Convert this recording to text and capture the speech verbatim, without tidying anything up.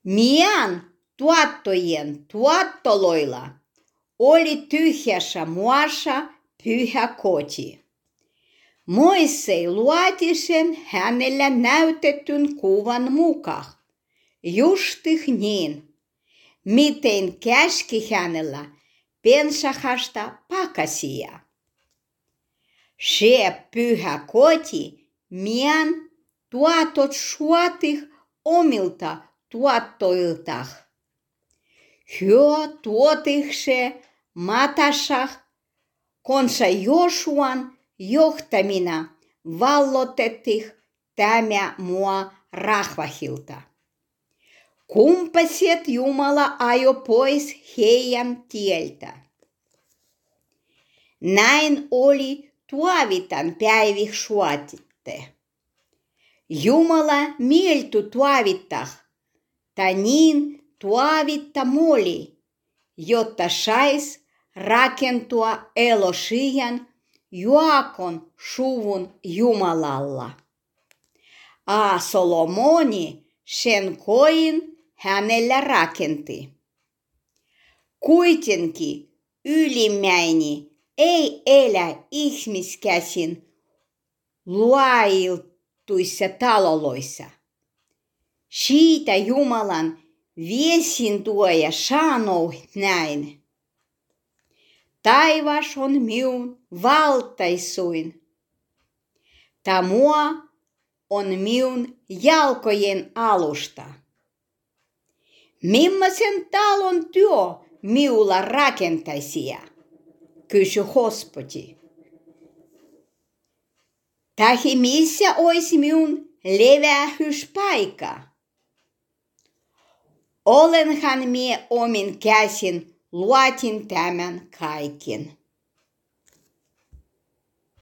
Mien tuottojen tuottoloilla oli tyhjässä muassa pyhä koti. Moisei luoti sen hänellä näytetyn kuvan mukaan, justiin niin, miten käski hänellä pensahasta pakasia. Se pyhä koti mien tuotot suotih omilta tuottoiltaan. Hyö tuotih se matasah, konsa Josuan johtamina vallotetih tämä mua rahvahilta. Kumpaset Jumala ajo pois heidän tieltä. Näin oli tuovitan päivih suotitte. Jumala mieltu tuovittaa, ta niin tuovitta moli, jotta sais rakentua Elosian Joakon suvun Jumalalla. A Solomoni sen koin hänellä rakenti. Kuitenkin ylimmäini ei elä ihmiskäsin luoiltuissa taloissa. Siitä Jumalan viesintuoja sanoo näin. Taivas on minun valtaisuin. Ta mua on minun jalkojen alusta. Millaisen talon työ minulla rakentaisia? Kysyi Hospoti. Tahi missä olisi minun levähyspaikka? Olenhan mie omin käsin luotin tämän kaiken.